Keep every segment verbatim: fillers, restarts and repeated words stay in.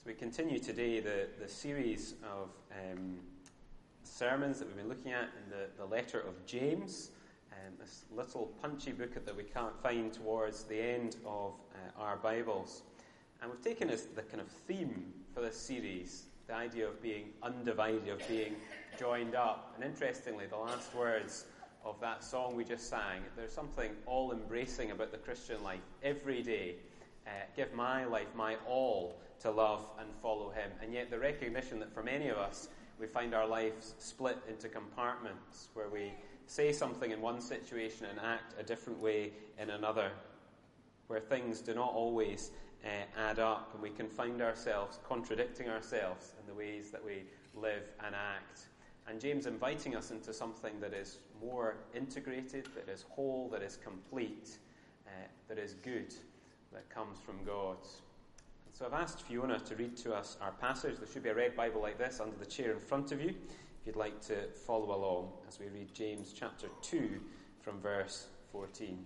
We continue today the, the series of um, sermons that we've been looking at in the, the letter of James, um, this little punchy book that we can't find towards the end of uh, our Bibles. And we've taken as the kind of theme for this series the idea of being undivided, of being joined up. And interestingly, the last words of that song we just sang, there's something all-embracing about the Christian life. Every day, uh, give my life, my all, to love and follow him. And yet the recognition that for many of us, we find our lives split into compartments where we say something in one situation and act a different way in another, where things do not always uh, add up, and we can find ourselves contradicting ourselves in the ways that we live and act. And James inviting us into something that is more integrated, that is whole, that is complete, uh, that is good, that comes from God. So I've asked Fiona to read to us our passage. There should be a red Bible like this under the chair in front of you, if you'd like to follow along as we read James chapter two from verse fourteen.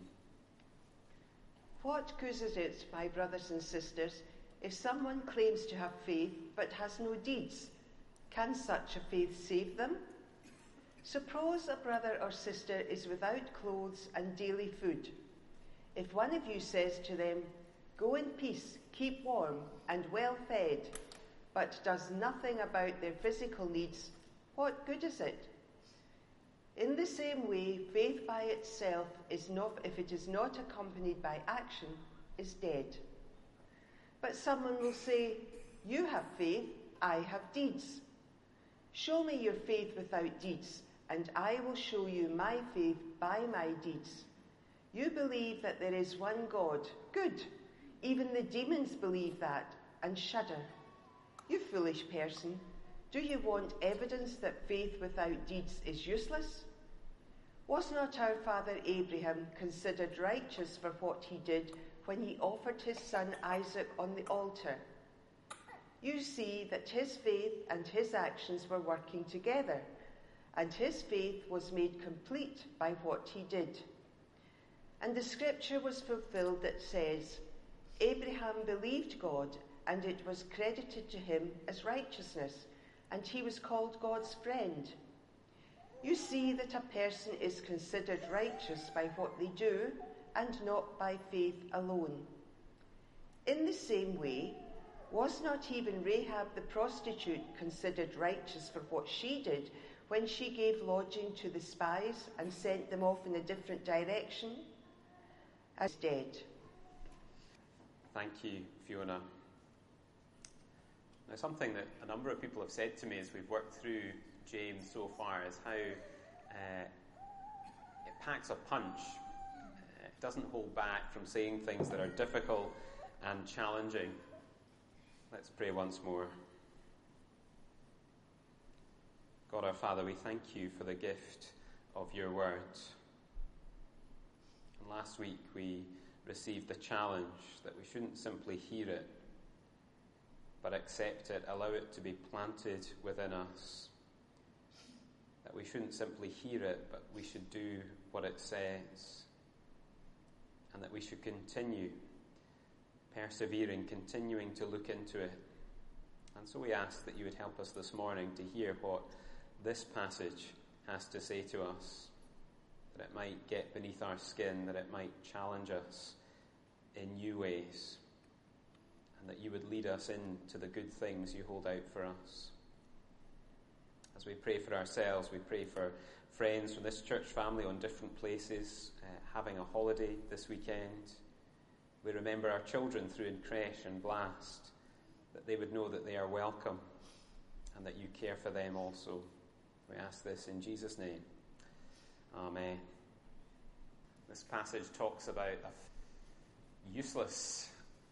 What good is it, my brothers and sisters, if someone claims to have faith but has no deeds? Can such a faith save them? Suppose a brother or sister is without clothes and daily food. If one of you says to them, "Go in peace, keep warm and well fed," but does nothing about their physical needs, what good is it? In the same way, faith by itself is not, if it is not accompanied by action, is dead. But someone will say, "You have faith, I have deeds." Show me your faith without deeds, and I will show you my faith by my deeds. You believe that there is one God. Good. Even the demons believe that and shudder. You foolish person, do you want evidence that faith without deeds is useless? Was not our father Abraham considered righteous for what he did when he offered his son Isaac on the altar? You see that his faith and his actions were working together, and his faith was made complete by what he did. And the scripture was fulfilled that says, "Abraham believed God, and it was credited to him as righteousness, and he was called God's friend." You see that a person is considered righteous by what they do, and not by faith alone. In the same way, was not even Rahab the prostitute considered righteous for what she did when she gave lodging to the spies and sent them off in a different direction? As dead. Thank you, Fiona. Now, something that a number of people have said to me as we've worked through James so far is how uh, it packs a punch. Uh, it doesn't hold back from saying things that are difficult and challenging. Let's pray once more. God our Father, we thank you for the gift of your word. And last week we received the challenge that we shouldn't simply hear it, but accept it, allow it to be planted within us. That we shouldn't simply hear it, but we should do what it says. And that we should continue persevering, continuing to look into it. And so we ask that you would help us this morning to hear what this passage has to say to us, that it might get beneath our skin, that it might challenge us in new ways, and that you would lead us into the good things you hold out for us. As we pray for ourselves, we pray for friends from this church family on different places, uh, having a holiday this weekend. We remember our children through in creche and Blast, that they would know that they are welcome and that you care for them also. We ask this in Jesus' name. Amen. This passage talks about a useless.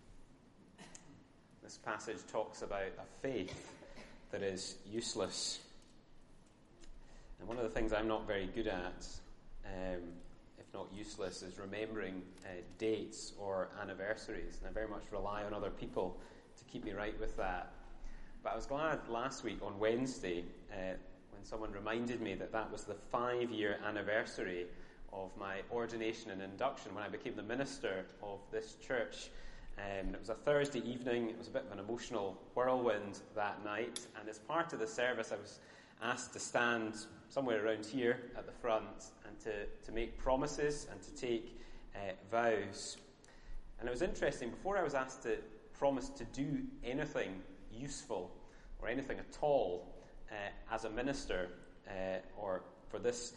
This passage talks about a faith that is useless. And one of the things I'm not very good at, um, if not useless, is remembering uh, dates or anniversaries. And I very much rely on other people to keep me right with that. But I was glad last week on Wednesday uh, when someone reminded me that that was the five-year anniversary of my ordination and induction when I became the minister of this church. Um, it was a Thursday evening. It was a bit of an emotional whirlwind that night. And as part of the service, I was asked to stand somewhere around here at the front and to, to make promises and to take uh, vows. And it was interesting. Before I was asked to promise to do anything useful or anything at all uh, as a minister uh, or for this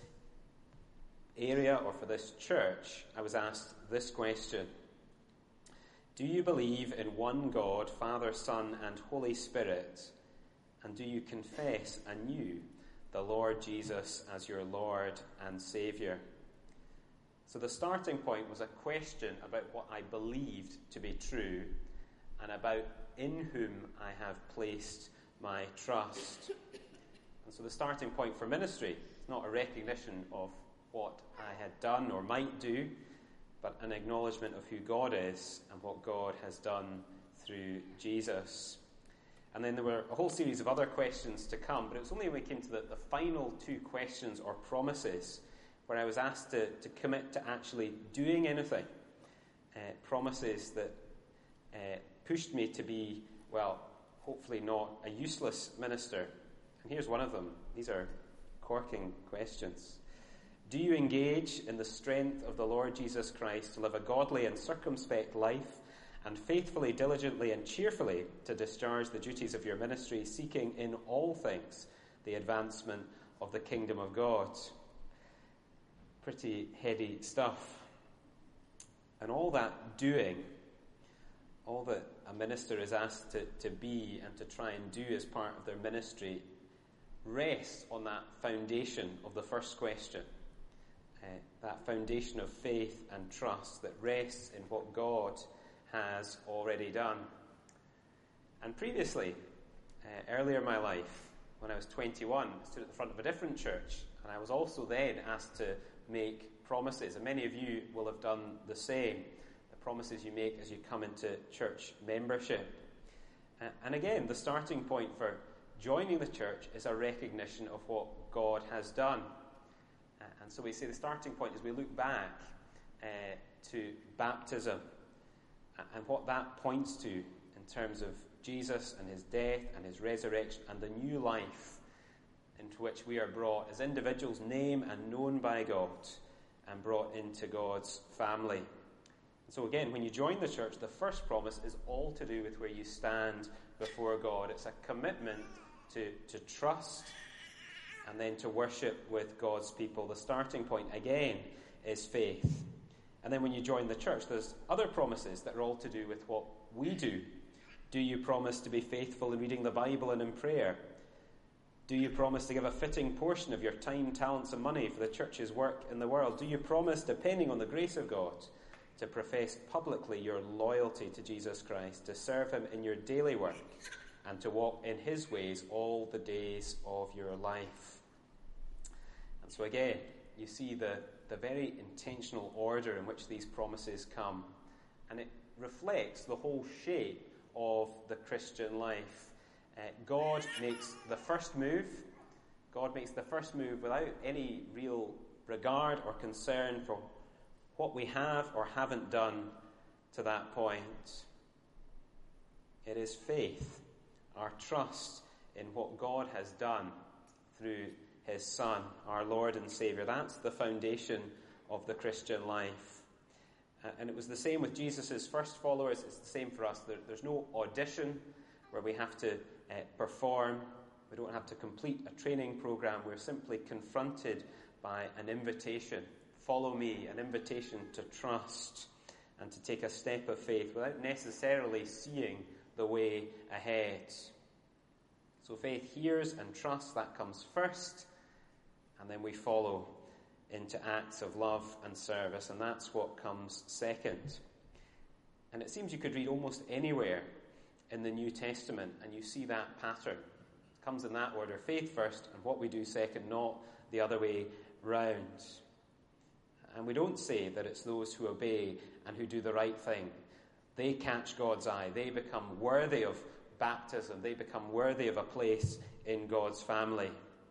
area or for this church, I was asked this question. Do you believe in one God, Father, Son, and Holy Spirit? And do you confess anew the Lord Jesus as your Lord and Saviour? So the starting point was a question about what I believed to be true and about in whom I have placed my trust. And so the starting point for ministry is not a recognition of what I had done or might do, but an acknowledgement of who God is and what God has done through Jesus. And then there were a whole series of other questions to come, but it was only when we came to the, the final two questions or promises where I was asked to, to commit to actually doing anything. Uh, promises that uh, pushed me to be, well, hopefully not a useless minister. And here's one of them. These are corking questions. Do you engage in the strength of the Lord Jesus Christ to live a godly and circumspect life and faithfully, diligently and cheerfully to discharge the duties of your ministry, seeking in all things the advancement of the kingdom of God? Pretty heady stuff. And all that doing, all that a minister is asked to, to be and to try and do as part of their ministry, rests on that foundation of the first question. Uh, that foundation of faith and trust that rests in what God has already done. And previously, uh, earlier in my life, when I was twenty-one, I stood at the front of a different church, and I was also then asked to make promises, and many of you will have done the same, the promises you make as you come into church membership. Uh, and again, the starting point for joining the church is a recognition of what God has done. And so we say the starting point is we look back uh, to baptism and what that points to in terms of Jesus and his death and his resurrection and the new life into which we are brought as individuals, named and known by God, and brought into God's family. And so again, when you join the church, the first promise is all to do with where you stand before God. It's a commitment to, to trust and then to worship with God's people. The starting point, again, is faith. And then when you join the church, there's other promises that are all to do with what we do. Do you promise to be faithful in reading the Bible and in prayer? Do you promise to give a fitting portion of your time, talents, and money for the church's work in the world? Do you promise, depending on the grace of God, to profess publicly your loyalty to Jesus Christ, to serve him in your daily work, and to walk in his ways all the days of your life? And so again, you see the, the very intentional order in which these promises come. And it reflects the whole shape of the Christian life. Uh, God makes the first move. God makes the first move without any real regard or concern for what we have or haven't done to that point. It is faith, our trust in what God has done through his Son, our Lord and Saviour. That's the foundation of the Christian life. Uh, and it was the same with Jesus' first followers. It's the same for us. There, there's no audition where we have to uh, perform. We don't have to complete a training program. We're simply confronted by an invitation. Follow me, an invitation to trust and to take a step of faith without necessarily seeing the way ahead. So faith hears and trusts, that comes first, and then we follow into acts of love and service, and that's what comes second. And it seems you could read almost anywhere in the New Testament and you see that pattern. It comes in that order, faith first and what we do second, not the other way round. And we don't say that it's those who obey and who do the right thing. They catch God's eye. They become worthy of baptism. They become worthy of a place in God's family.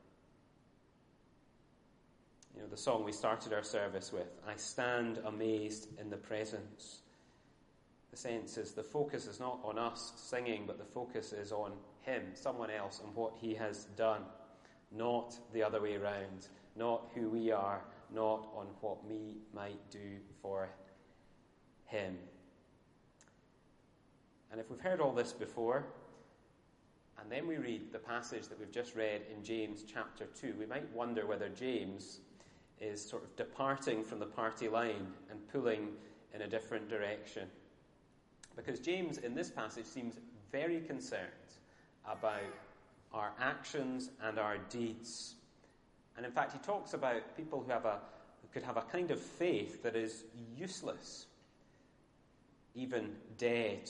You know, the song we started our service with, I stand amazed in the presence. The sense is the focus is not on us singing, but the focus is on him, someone else, and what he has done. Not the other way around. Not who we are, not on what we might do for him. And if we've heard all this before, and then we read the passage that we've just read in James chapter two, we might wonder whether James is sort of departing from the party line and pulling in a different direction. Because James in this passage seems very concerned about our actions and our deeds. And in fact, he talks about people who have a who could have a kind of faith that is useless, even dead.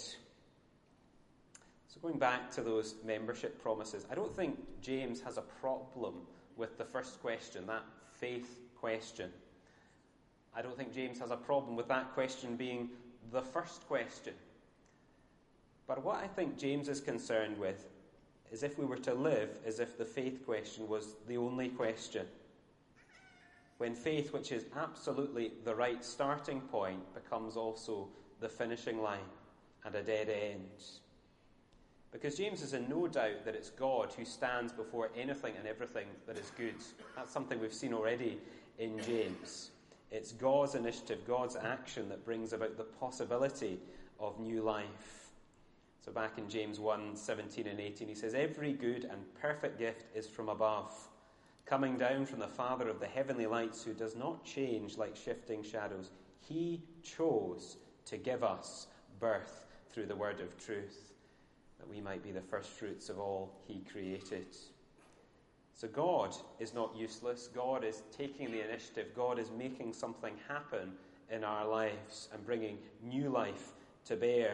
So going back to those membership promises, I don't think James has a problem with the first question, that faith question. I don't think James has a problem with that question being the first question. But what I think James is concerned with is if we were to live as if the faith question was the only question. When faith, which is absolutely the right starting point, becomes also the finishing line and a dead end. Because James is in no doubt that it's God who stands before anything and everything that is good. That's something we've seen already in James. It's God's initiative, God's action that brings about the possibility of new life. So back in James one, seventeen and eighteen, he says, "Every good and perfect gift is from above, coming down from the Father of the heavenly lights, who does not change like shifting shadows. He chose to give us birth through the word of truth, that we might be the first fruits of all he created." So God is not useless. God is taking the initiative. God is making something happen in our lives and bringing new life to bear.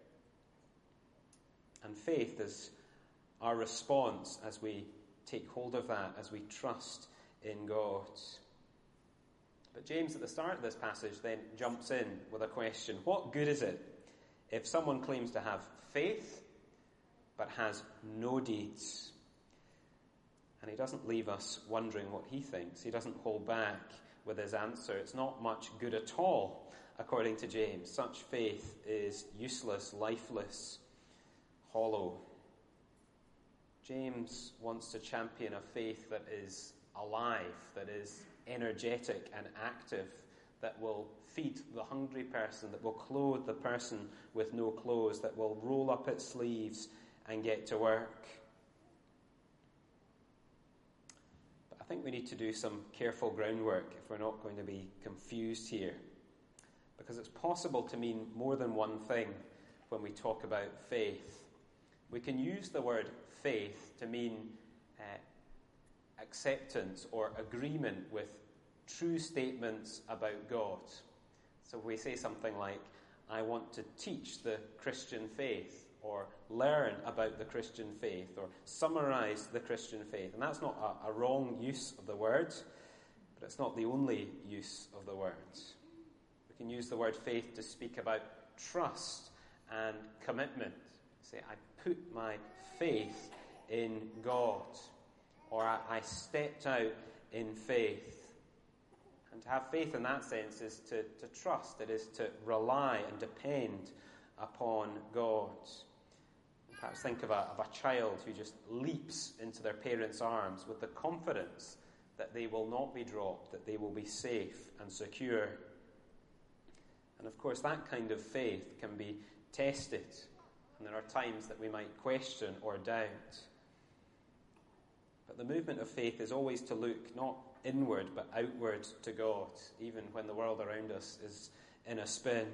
And faith is our response as we take hold of that, as we trust in God. But James, at the start of this passage, then jumps in with a question. What good is it if someone claims to have faith but has no deeds? And he doesn't leave us wondering what he thinks. He doesn't hold back with his answer. It's not much good at all, according to James. Such faith is useless, lifeless, hollow. James wants to champion a faith that is alive, that is energetic and active, that will feed the hungry person, that will clothe the person with no clothes, that will roll up its sleeves and get to work. But I think we need to do some careful groundwork if we're not going to be confused here, because it's possible to mean more than one thing when we talk about faith. We can use the word faith to mean uh, acceptance or agreement with true statements about God. So we say something like, I want to teach the Christian faith, or learn about the Christian faith, or summarize the Christian faith. And that's not a, a wrong use of the word, but it's not the only use of the word. We can use the word faith to speak about trust and commitment. Say, I put my faith in God, or I, I stepped out in faith. And to have faith in that sense is to, to trust. It is to rely and depend upon God. Perhaps think of a, of a child who just leaps into their parents' arms with the confidence that they will not be dropped, that they will be safe and secure. And of course, that kind of faith can be tested. And there are times that we might question or doubt. But the movement of faith is always to look not inward but outward to God, even when the world around us is in a spin.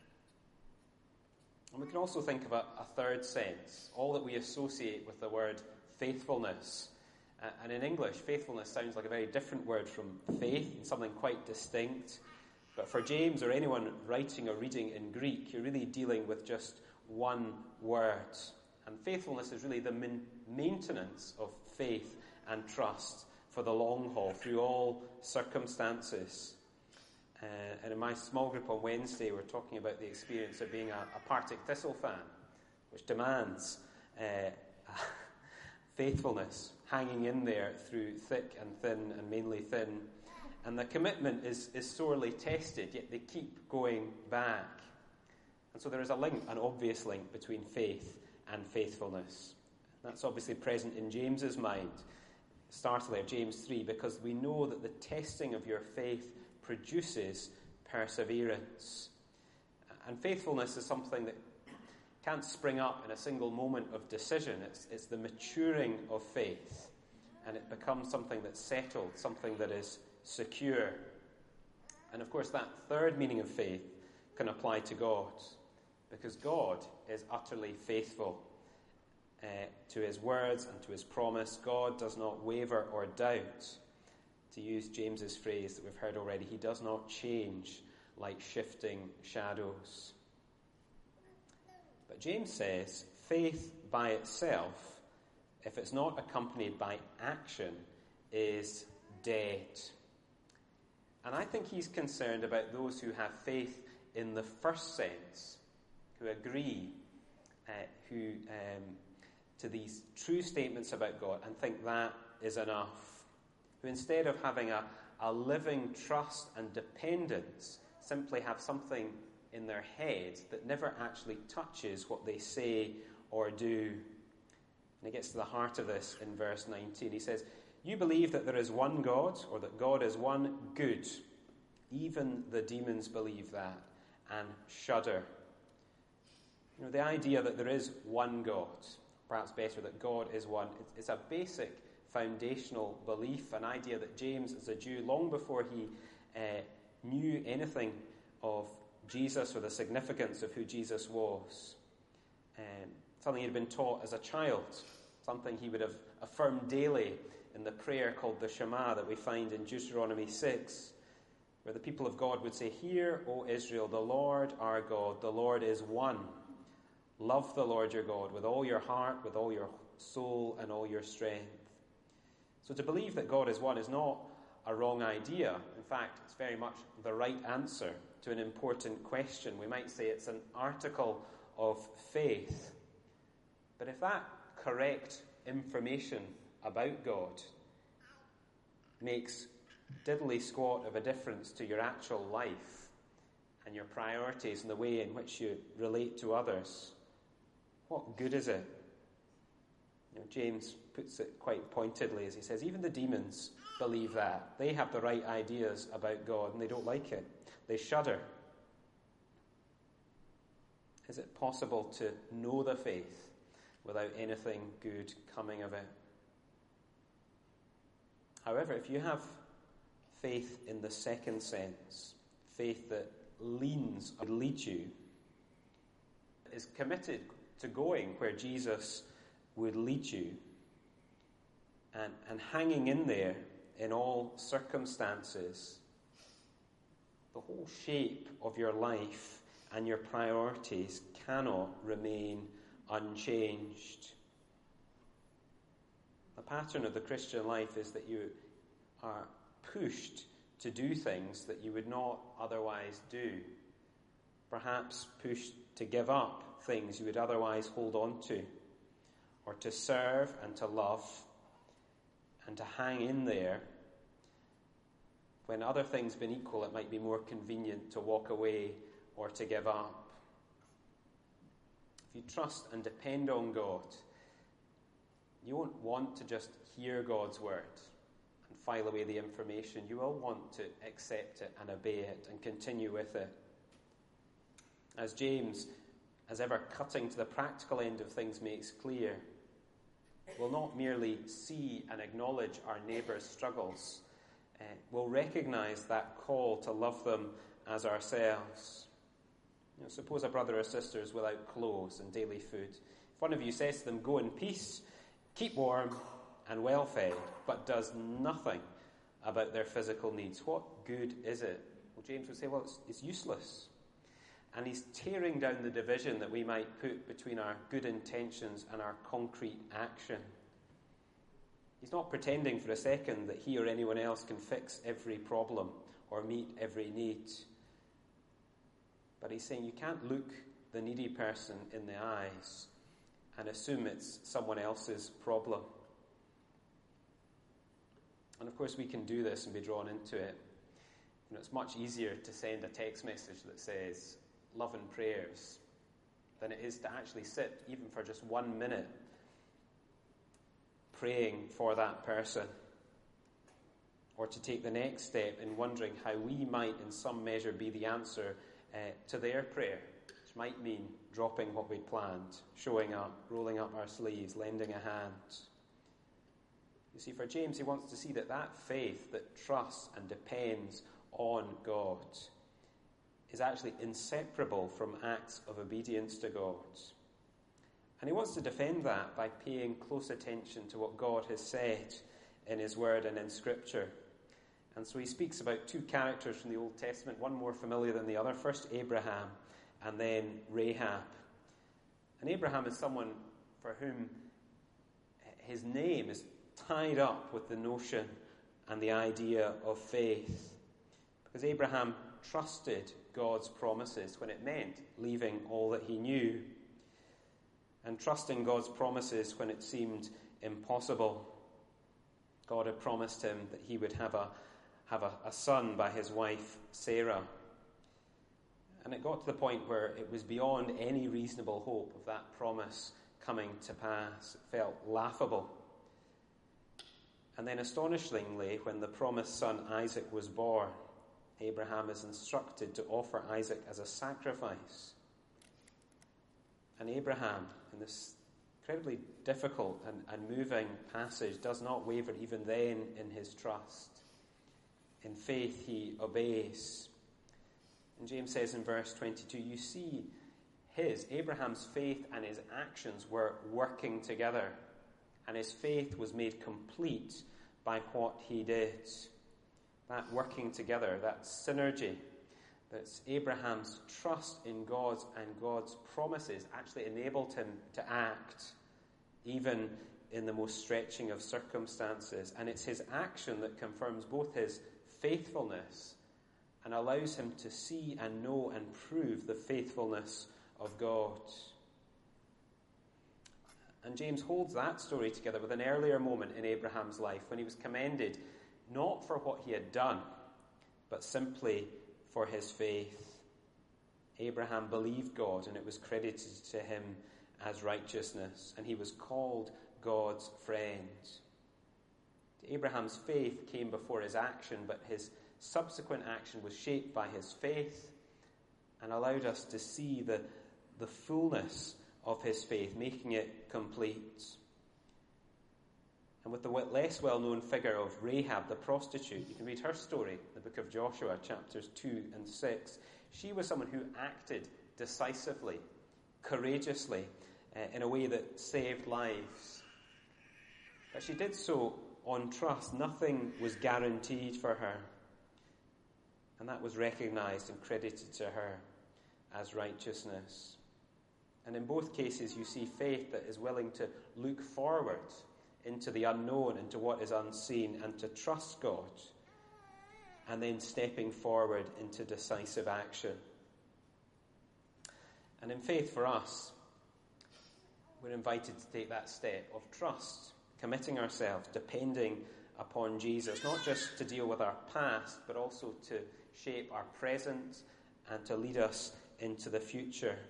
And we can also think of a, a third sense, all that we associate with the word faithfulness. Uh, and in English, faithfulness sounds like a very different word from faith, and something quite distinct. But for James or anyone writing or reading in Greek, you're really dealing with just one word. And faithfulness is really the min- maintenance of faith and trust for the long haul, through all circumstances. Uh, and in my small group on Wednesday, we're talking about the experience of being a, a Partick Thistle fan, which demands uh, faithfulness, hanging in there through thick and thin, and mainly thin. And the commitment is, is sorely tested, yet they keep going back. And so there is a link, an obvious link, between faith and faithfulness. That's obviously present in James's mind. Start there, James three, because we know that the testing of your faith produces perseverance. And faithfulness is something that can't spring up in a single moment of decision. It's, it's the maturing of faith, and it becomes something that's settled, something that is secure. And of course, that third meaning of faith can apply to God, because God is utterly faithful uh, to his words and to his promise. God does not waver or doubt. To use James's phrase that we've heard already, he does not change like shifting shadows. But James says faith by itself, if it's not accompanied by action, is dead. And I think he's concerned about those who have faith in the first sense, who agree uh, who um, to these true statements about God and think that is enough, who instead of having a, a living trust and dependence simply have something in their head that never actually touches what they say or do. And he gets to the heart of this in verse nineteen. He says, "You believe that there is one God, or that God is one good. Even the demons believe that and shudder." You know, the idea that there is one God, perhaps better, that God is one, it's a basic foundational belief, an idea that James, as a Jew, long before he uh, knew anything of Jesus or the significance of who Jesus was, um, something he'd been taught as a child, something he would have affirmed daily in the prayer called the Shema that we find in Deuteronomy six, where the people of God would say, "Hear, O Israel, the Lord our God, the Lord is one. Love the Lord your God with all your heart, with all your soul, and all your strength." So to believe that God is one is not a wrong idea. In fact, it's very much the right answer to an important question. We might say it's an article of faith. But if that correct information about God makes diddly squat of a difference to your actual life and your priorities and the way in which you relate to others, what good is it? You know, James puts it quite pointedly as he says, even the demons believe that. They have the right ideas about God and they don't like it. They shudder. Is it possible to know the faith without anything good coming of it? However, if you have faith in the second sense, faith that leans or leads you, is committed to going where Jesus would lead you, and, and hanging in there in all circumstances, the whole shape of your life and your priorities cannot remain unchanged. The pattern of the Christian life is that you are pushed to do things that you would not otherwise do. Perhaps pushed to give up things you would otherwise hold on to, or to serve and to love and to hang in there when other things being equal it might be more convenient to walk away or to give up. If you trust and depend on God, you won't want to just hear God's word and file away the information. You will want to accept it and obey it and continue with it. As James, as ever cutting to the practical end of things, makes clear, we'll not merely see and acknowledge our neighbour's struggles. Uh, we'll recognise that call to love them as ourselves. You know, suppose a brother or sister is without clothes and daily food. If one of you says to them, "Go in peace, keep warm and well fed," but does nothing about their physical needs, what good is it? Well, James would say, well, it's, it's useless. And he's tearing down the division that we might put between our good intentions and our concrete action. He's not pretending for a second that he or anyone else can fix every problem or meet every need. But he's saying you can't look the needy person in the eyes and assume it's someone else's problem. And of course we can do this and be drawn into it. You know, it's much easier to send a text message that says, loving prayers than it is to actually sit, even for just one minute, praying for that person. Or to take the next step in wondering how we might, in some measure, be the answer uh, to their prayer, which might mean dropping what we planned, showing up, rolling up our sleeves, lending a hand. You see, for James, he wants to see that that faith that trusts and depends on God is actually inseparable from acts of obedience to God. And he wants to defend that by paying close attention to what God has said in his word and in Scripture. And so he speaks about two characters from the Old Testament, one more familiar than the other. First Abraham, and then Rahab. And Abraham is someone for whom his name is tied up with the notion and the idea of faith. Because Abraham trusted God's promises when it meant leaving all that he knew, and trusting God's promises when it seemed impossible. God had promised him that he would have a have a, a son by his wife Sarah. And it got to the point where it was beyond any reasonable hope of that promise coming to pass. It felt laughable. And then astonishingly, when the promised son Isaac was born, Abraham is instructed to offer Isaac as a sacrifice. And Abraham, in this incredibly difficult and, and moving passage, does not waver even then in his trust. In faith he obeys. And James says in verse twenty-two, you see his, Abraham's faith and his actions were working together. And his faith was made complete by what he did. That working together, that synergy, that's Abraham's trust in God's and God's promises actually enabled him to act, even in the most stretching of circumstances. And it's his action that confirms both his faithfulness and allows him to see and know and prove the faithfulness of God. And James holds that story together with an earlier moment in Abraham's life when he was commended not for what he had done, but simply for his faith. Abraham believed God, and it was credited to him as righteousness, and he was called God's friend. Abraham's faith came before his action, but his subsequent action was shaped by his faith and allowed us to see the, the fullness of his faith, making it complete. And with the less well-known figure of Rahab, the prostitute, you can read her story in the book of Joshua, chapters two and six. She was someone who acted decisively, courageously, uh, in a way that saved lives. But she did so on trust. Nothing was guaranteed for her. And that was recognised and credited to her as righteousness. And in both cases, you see faith that is willing to look forward into the unknown, into what is unseen, and to trust God, and then stepping forward into decisive action. And in faith for us, we're invited to take that step of trust, committing ourselves, depending upon Jesus, not just to deal with our past, but also to shape our present and to lead us into the future.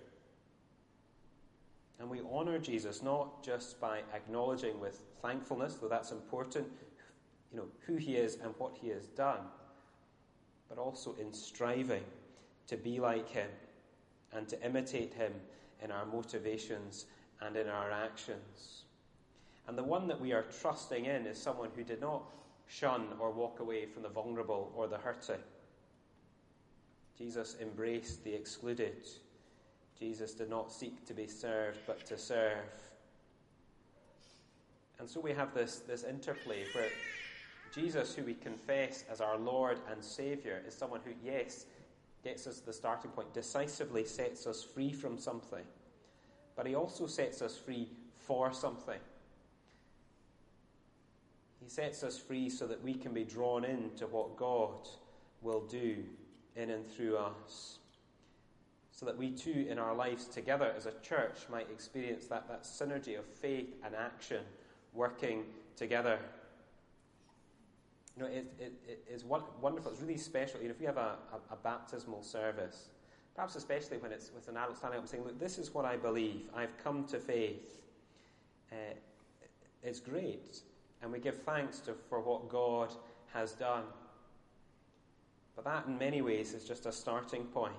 And we honour Jesus not just by acknowledging with thankfulness, though that's important, you know, who he is and what he has done, but also in striving to be like him and to imitate him in our motivations and in our actions. And the one that we are trusting in is someone who did not shun or walk away from the vulnerable or the hurting. Jesus embraced the excluded. Jesus did not seek to be served, but to serve. And so we have this, this interplay where Jesus, who we confess as our Lord and Saviour, is someone who, yes, gets us to the starting point, decisively sets us free from something, but he also sets us free for something. He sets us free so that we can be drawn into what God will do in and through us, so that we too in our lives together as a church might experience that, that synergy of faith and action working together. You know, it, it, it is wonderful. It's really special. You know, if we have a, a, a baptismal service, Perhaps especially when it's with an adult standing up and saying, look, this is what I believe. I've come to faith. Uh, it's great. And we give thanks to, for what God has done. But that in many ways is just a starting point.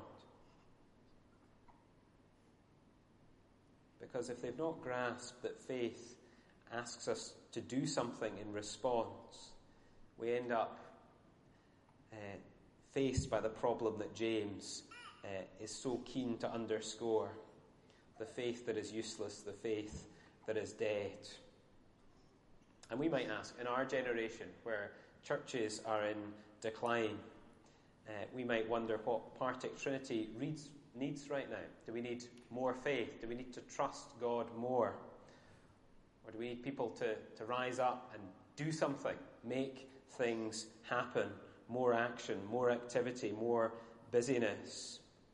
Because if they've not grasped that faith asks us to do something in response, we end up uh, faced by the problem that James uh, is so keen to underscore. The faith that is useless, the faith that is dead. And we might ask, in our generation, where churches are in decline, uh, we might wonder what Partick Trinity reads, needs right now. Do we need more faith? Do we need to trust God more? Or do we need people to, to rise up and do something, make things happen, more action, more activity, more busyness?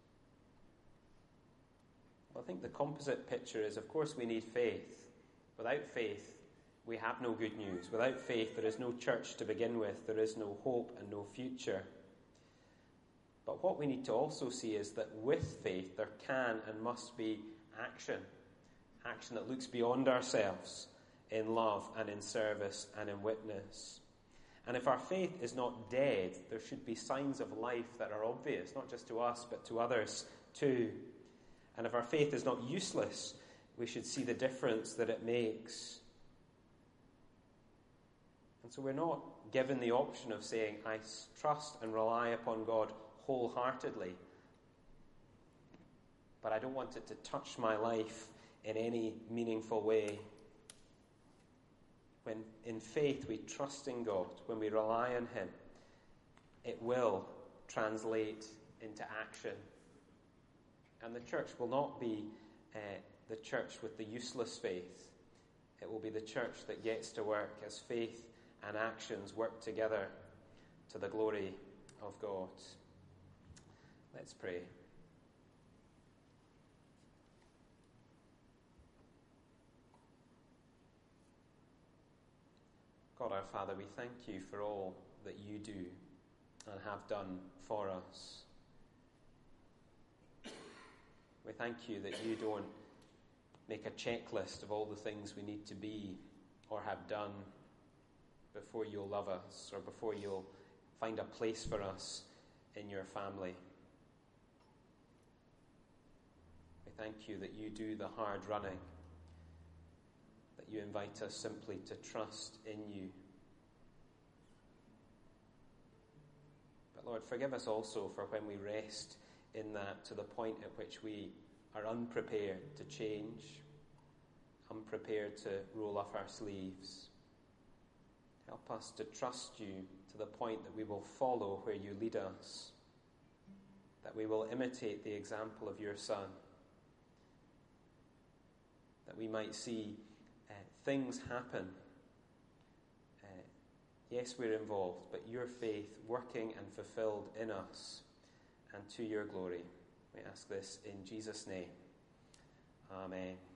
Well, I think the composite picture is, of course, we need faith. Without faith, we have no good news. Without faith, there is no church to begin with. There is no hope and no future. But what we need to also see is that with faith, there can and must be action. Action that looks beyond ourselves in love and in service and in witness. And if our faith is not dead, there should be signs of life that are obvious, not just to us, but to others too. And if our faith is not useless, we should see the difference that it makes. And so we're not given the option of saying, I trust and rely upon God wholeheartedly, but I don't want it to touch my life in any meaningful way. When in faith we trust in God, when we rely on Him, it will translate into action. And the church will not be uh, the church with the useless faith. It will be the church that gets to work as faith and actions work together to the glory of God. Let's pray. God our Father, we thank you for all that you do and have done for us. We thank you that you don't make a checklist of all the things we need to be or have done before you'll love us or before you'll find a place for us in your family. We thank you that you do the hard running, that you invite us simply to trust in you. But Lord, forgive us also for when we rest in that to the point at which we are unprepared to change, unprepared to roll up our sleeves. Help us to trust you to the point that we will follow where you lead us, that we will imitate the example of your Son, that we might see uh, things happen. Uh, yes, we're involved, but your faith working and fulfilled in us and to your glory. We ask this in Jesus' name. Amen.